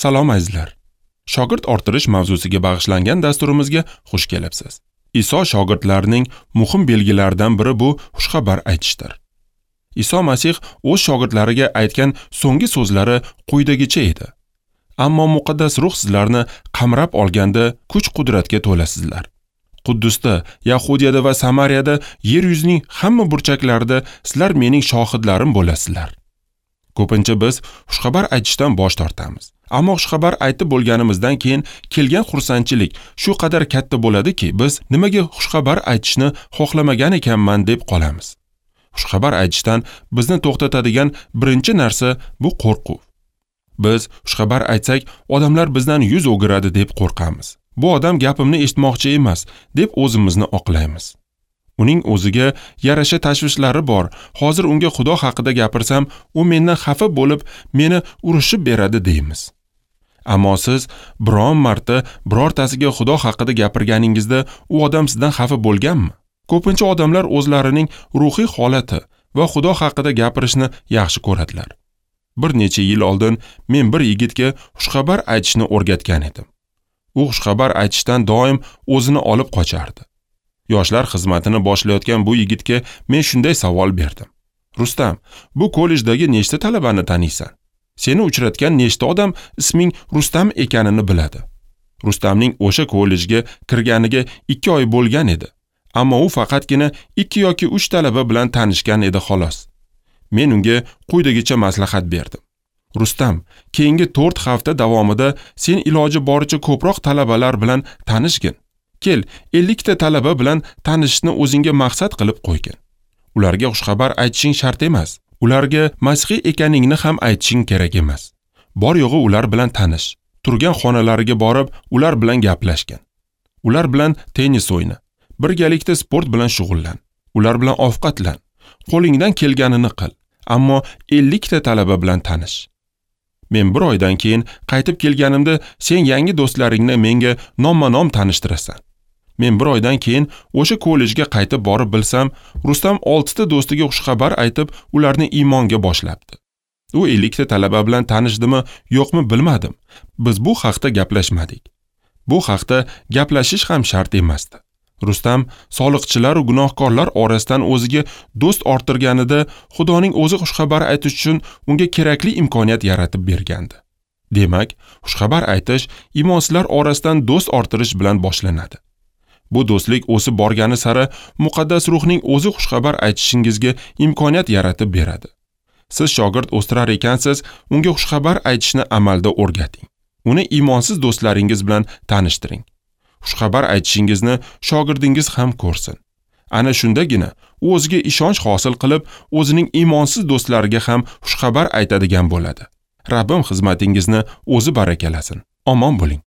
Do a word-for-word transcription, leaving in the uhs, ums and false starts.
Salom azizlar. Shogird orttirish mavzusiga bag'ishlangan dasturimizga xush kelibsiz. Iso shogirdlarining muhim belgilaridan biri bu xushxabar aytishdir. Iso Masih o'z shogirdlariga aytgan so'nggi so'zlari quyidagicha edi. Ammo muqaddas ruh sizlarni qamrab olganda kuch-qudratga to'lasizlar. Quddusda, Yahudiyada va Samariyada, yer yuzining hamma burchaklarida sizlar mening shohidlarim bo'lasizlar. Ko'pincha biz xushxabar aytishdan bosh tortamiz. Ammo xushxabar aytib bo'lganimizdan keyin kelgan xursandchilik shu qadar katta bo'ladiki, biz nimaga xushxabar aytishni xohlamagan ekanman deb qolamiz. Xushxabar aytishdan bizni to'xtatadigan birinchi narsa bu qo'rquv. Biz xushxabar aytsak, odamlar bizdan yuz o'giradi deb qo'rqamiz. Bu odam gapimni eshitmoqchi emas deb o'zimizni oqlaymiz. Uning o'ziga yarasha tashvishlari bor. Hozir unga Xudo haqida gapirsam, u mendan xafa bo'lib, meni urishib beradi deymiz. Ammo siz biron marta birortasiga Xudo haqida gapirganingizda u odam sizdan xafa bo'lganmi? Ko'pincha odamlar o'zlarining ruhiy holati va Xudo haqida gapirishni yaxshi ko'radilar. Bir necha yil oldin men bir yigitga xushxabar aytishni o'rgatgan edim. U xushxabar aytishdan doim o'zini olib qochardi. Yoshlar xizmatini boshlayotgan bu yigitga men shunday savol berdim. Rustam, bu kollejdagi nechta talabani taniysan? Seni uchratgan nechta odam isming Rustam ekanini biladi? Rustamning o'sha kollejga kirganiga ikki oy bo'lgan edi. Ammo u faqatgina ikki yoki uch talaba bilan tanishgan edi xolos. Men unga quyidagicha maslahat berdim. Rustam, keyingi to'rt hafta davomida sen iloji boricha ko'proq talabalar bilan tanishgin. Kel, ellik ta talaba bilan tanishishni o'zingga maqsad qilib qo'ygin. Ularga xushxabar aytishing shart emas. Ularga Masih ekaningni ham aytishing kerak emas. Bor yo'g'i ular bilan tanish. Turgan xonalariga borib, ular bilan gaplashgin. Ular bilan tennis o'yna. Birgalikda sport bilan shug'ullan. Ular bilan ovqatlan. Qo'lingdan kelganini qil. Ammo ellik ta talaba bilan tanish. Men bir oydan keyin qaytib kelganimda sen yangi do'stlaringni menga nomma-nom tanishtirasan. Men bir oydan keyin o'sha kollejga qaytib borib bilsam, Rustam olti ta do'stiga xushxabar aytib, ularni iymonga boshlabdi. U ellik ta talaba bilan tanishdimi, yo'qmi bilmadim. Biz bu haqda gaplashmadik. Bu haqda gaplashish ham shart emasdi. Rustam soliqchilar va gunohkorlar orasidan o'ziga do'st orttirganida Xudoning o'zi xushxabar aytish uchun unga kerakli imkoniyat yaratib bergandi. Demak, xushxabar aytish iymonsizlar orasidan do'st orttirish bilan boshlanadi. Bu do'stlik o'sib borgani sari muqaddas ruhning o'zi xushxabar aytishingizga imkoniyat yaratib beradi. Siz shogird o'stirar ekansiz, unga xushxabar aytishni amalda o'rgating. Uni iymonsiz do'stlaringiz bilan tanishtiring. Xushxabar aytishingizni shogirdingiz ham ko'rsin. Ana shundagina u o'ziga ishonch hosil qilib, o'zining iymonsiz do'stlariga ham xushxabar aytadigan bo'ladi. Rabbim xizmatingizni o'zi barakalasin. Omon bo'ling.